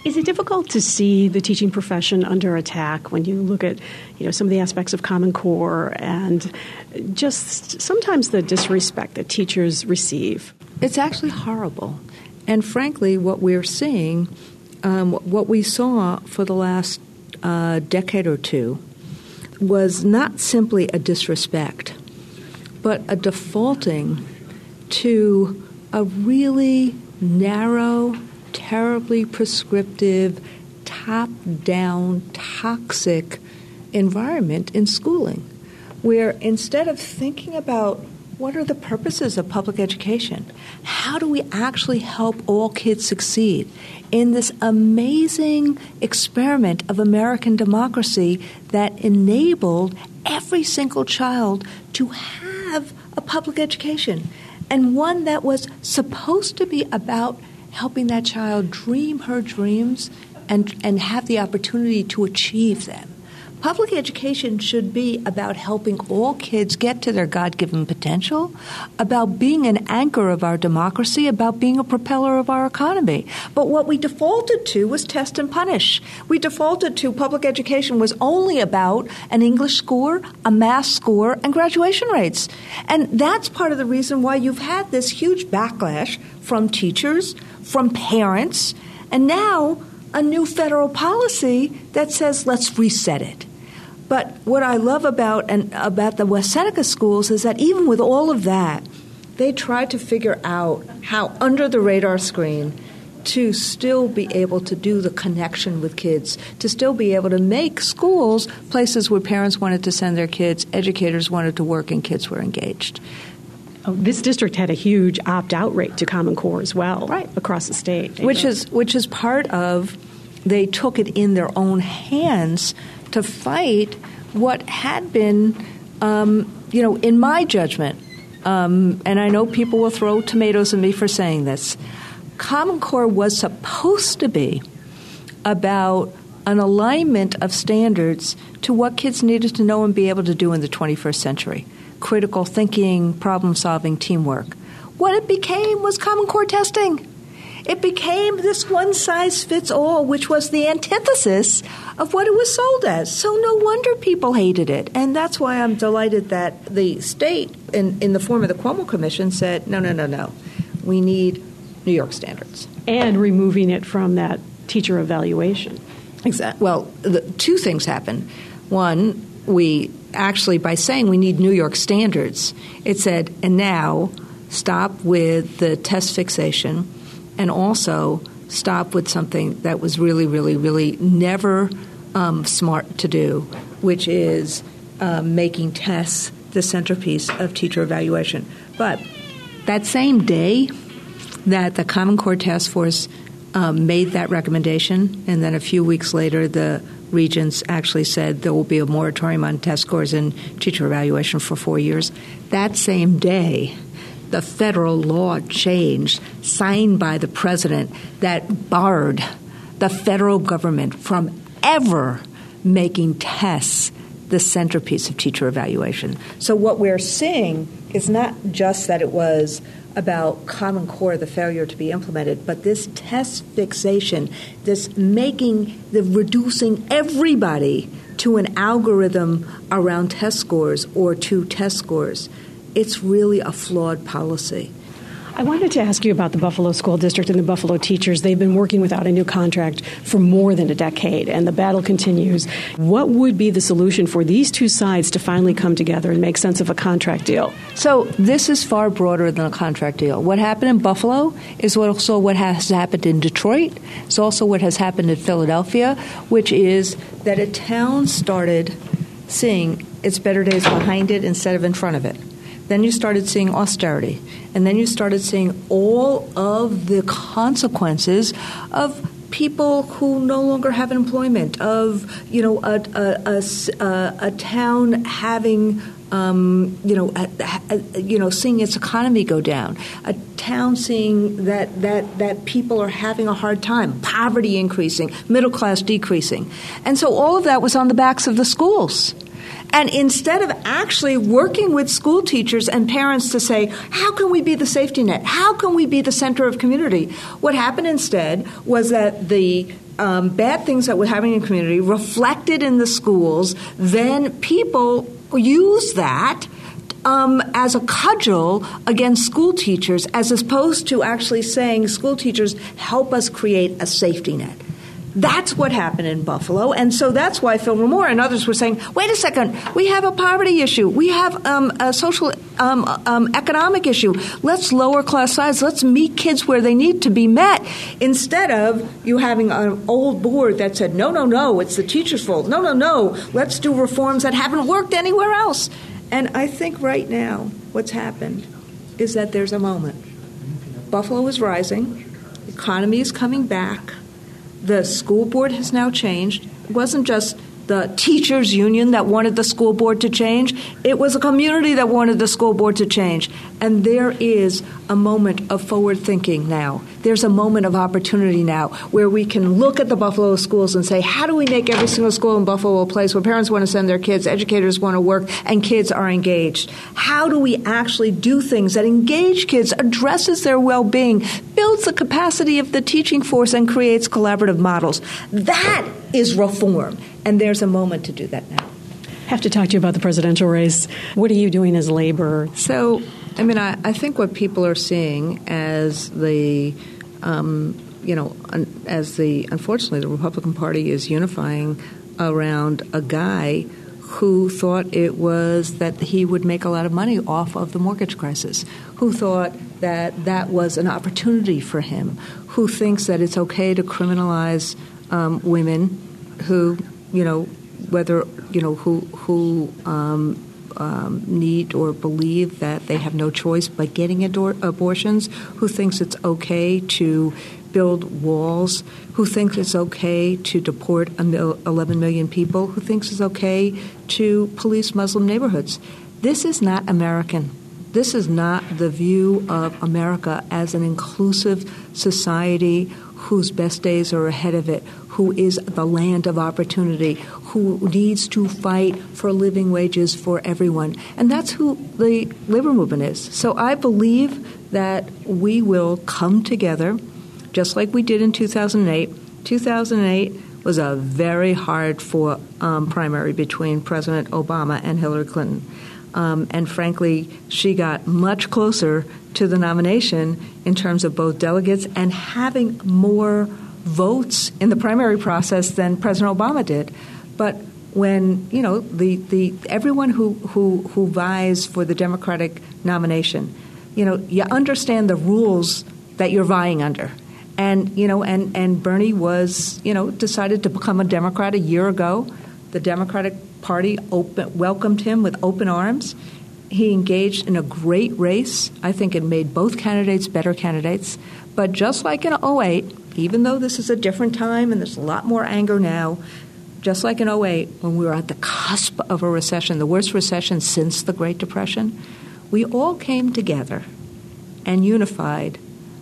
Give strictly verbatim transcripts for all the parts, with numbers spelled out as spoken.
Is it difficult to see the teaching profession under attack when you look at, you know, some of the aspects of Common Core and just sometimes the disrespect that teachers receive? It's actually horrible. And frankly, what we're seeing, um, what we saw for the last uh, decade or two was not simply a disrespect, but a defaulting to a really narrow, terribly prescriptive, top-down, toxic environment in schooling, where instead of thinking about what are the purposes of public education, how do we actually help all kids succeed in this amazing experiment of American democracy that enabled every single child to have a public education, and one that was supposed to be about helping that child dream her dreams and, and have the opportunity to achieve them. Public education should be about helping all kids get to their God-given potential, about being an anchor of our democracy, about being a propeller of our economy. But what we defaulted to was test and punish. We defaulted to public education was only about an English score, a math score, and graduation rates. And that's part of the reason why you've had this huge backlash from teachers, from parents, and now a new federal policy that says let's reset it. But what I love about and about the West Seneca schools is that even with all of that, they tried to figure out how under the radar screen to still be able to do the connection with kids, to still be able to make schools places where parents wanted to send their kids, educators wanted to work, and kids were engaged. Oh, this district had a huge opt-out rate to Common Core as well, right, across the state. Which is which is part of they took it in their own hands to fight what had been, um, you know, in my judgment, um, and I know people will throw tomatoes at me for saying this, Common Core was supposed to be about an alignment of standards to what kids needed to know and be able to do in the twenty-first century. Critical thinking, problem-solving, teamwork. What it became was Common Core testing. It became this one-size-fits-all, which was the antithesis of what it was sold as. So no wonder people hated it. And that's why I'm delighted that the state, in, in the form of the Cuomo Commission, said, no, no, no, no. We need New York standards. And removing it from that teacher evaluation. Exactly. Well, the, two things happened. One, we actually, by saying we need New York standards, it said, and now stop with the test fixation, and also stop with something that was really, really, really never um, smart to do, which is um, making tests the centerpiece of teacher evaluation. But that same day that the Common Core Task Force um, made that recommendation, and then a few weeks later the regents actually said there will be a moratorium on test scores and teacher evaluation for four years, that same day the federal law changed, signed by the president, that barred the federal government from ever making tests the centerpiece of teacher evaluation. So what we're seeing is not just that it was about Common Core, the failure to be implemented, but this test fixation, this making, the reducing everybody to an algorithm around test scores or to test scores. It's really a flawed policy. I wanted to ask you about the Buffalo School District and the Buffalo teachers. They've been working without a new contract for more than a decade, and the battle continues. What would be the solution for these two sides to finally come together and make sense of a contract deal? So this is far broader than a contract deal. What happened in Buffalo is also what has happened in Detroit. It's also what has happened in Philadelphia, which is that a town started seeing its better days behind it instead of in front of it. Then you started seeing austerity. And then you started seeing all of the consequences of people who no longer have employment, of, you know, a, a, a, a town having, um, you know, a, a, you know, seeing its economy go down, a town seeing that, that, that people are having a hard time, poverty increasing, middle class decreasing. And so all of that was on the backs of the schools. And instead of actually working with school teachers and parents to say, how can we be the safety net? How can we be the center of community? What happened instead was that the um, bad things that were happening in the community reflected in the schools, then people use that Um, as a cudgel against school teachers, as opposed to actually saying, school teachers, help us create a safety net. That's what happened in Buffalo, and so that's why Phil Remore and others were saying, wait a second, we have a poverty issue. We have um, a social um, um, economic issue. Let's lower class size. Let's meet kids where they need to be met, instead of you having an old board that said, no, no, no, it's the teacher's fault. No, no, no, let's do reforms that haven't worked anywhere else. And I think right now what's happened is that there's a moment. Buffalo is rising. The economy is coming back. The school board has now changed. It wasn't just the teachers' union that wanted the school board to change. It was a community that wanted the school board to change. And there is a moment of forward thinking now. There's a moment of opportunity now where we can look at the Buffalo schools and say, how do we make every single school in Buffalo a place where parents want to send their kids, educators want to work, and kids are engaged? How do we actually do things that engage kids, addresses their well-being, builds the capacity of the teaching force, and creates collaborative models? That is reform. And there's a moment to do that now. I have to talk to you about the presidential race. What are you doing as labor? So, I mean, I, I think what people are seeing as the, um, you know, un, as the, unfortunately, the Republican Party is unifying around a guy who thought it was that he would make a lot of money off of the mortgage crisis, who thought that that was an opportunity for him, who thinks that it's okay to criminalize um, women who, you know, whether, you know, who who um, um, need or believe that they have no choice but getting ador- abortions, who thinks it's okay to build walls, who thinks it's okay to deport a mil- eleven million people, who thinks it's okay to police Muslim neighborhoods. This is not American. This is not the view of America as an inclusive society whose best days are ahead of it, who is the land of opportunity, who needs to fight for living wages for everyone. And that's who the labor movement is. So I believe that we will come together, just like we did in two thousand eight. two thousand eight was a very hard for um, primary between President Obama and Hillary Clinton. Um, and frankly, she got much closer to the nomination in terms of both delegates and having more votes in the primary process than President Obama did. But when, you know, the, the everyone who, who, who vies for the Democratic nomination, you know, you understand the rules that you're vying under. And, you know, and, and Bernie was, you know, decided to become a Democrat a year ago. The Democratic Party open, welcomed him with open arms. He engaged in a great race. I think it made both candidates better candidates. But just like in oh eight, even though this is a different time and there's a lot more anger now, just like in oh eight, when we were at the cusp of a recession, the worst recession since the Great Depression, we all came together and unified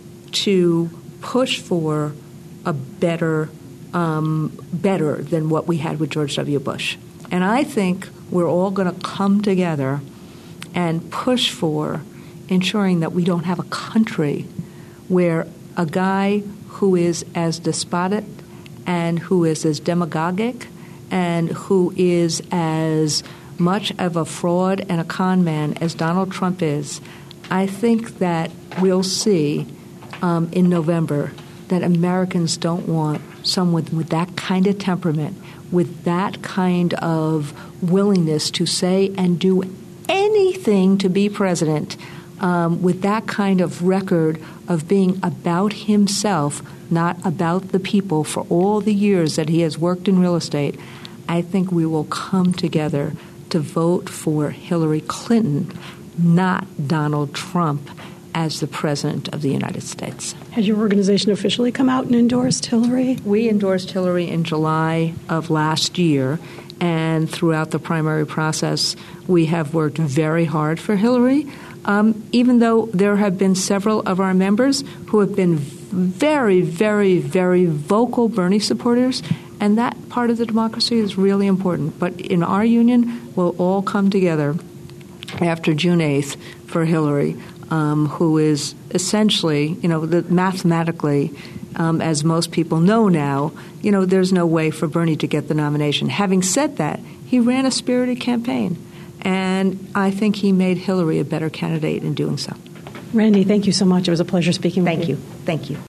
to push for a better, um, better than what we had with George W. Bush. And I think we're all going to come together and push for ensuring that we don't have a country where a guy who is as despotic and who is as demagogic and who is as much of a fraud and a con man as Donald Trump is, I think that we'll see um, in November that Americans don't want someone with that kind of temperament, with that kind of willingness to say and do anything to be president, um, with that kind of record of being about himself, not about the people for all the years that he has worked in real estate. I think we will come together to vote for Hillary Clinton, not Donald Trump, as the President of the United States. Has your organization officially come out and endorsed Hillary? We endorsed Hillary in July of last year, and throughout the primary process, we have worked very hard for Hillary, um, even though there have been several of our members who have been very, very, very vocal Bernie supporters, and that part of the democracy is really important. But in our union, we'll all come together after June eighth for Hillary, Um, who is essentially, you know, the, mathematically, um, as most people know now, you know, there's no way for Bernie to get the nomination. Having said that, he ran a spirited campaign, and I think he made Hillary a better candidate in doing so. Randy, thank you so much. It was a pleasure speaking with Thank you. Thank you. Thank you.